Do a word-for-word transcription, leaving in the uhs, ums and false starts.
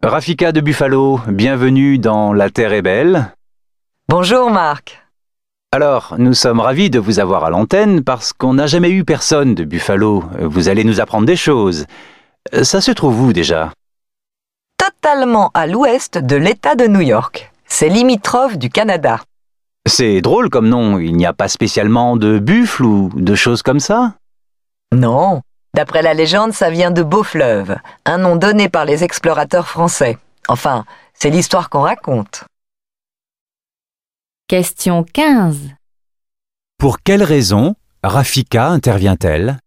Rafika de Buffalo, bienvenue dans La Terre est belle. Bonjour Marc. Alors, nous sommes ravis de vous avoir à l'antenne parce qu'on n'a jamais eu personne de Buffalo. Vous allez nous apprendre des choses. Ça se trouve où déjà? Totalement à l'ouest de l'État de New York. C'est limitrophe du Canada. C'est drôle comme nom, il n'y a pas spécialement de buffle ou de choses comme ça? Non, d'après la légende, ça vient de Beau-Fleuve, un nom donné par les explorateurs français. Enfin, c'est l'histoire qu'on raconte. Question quinze. Pour quelle raison Rafika intervient-elle?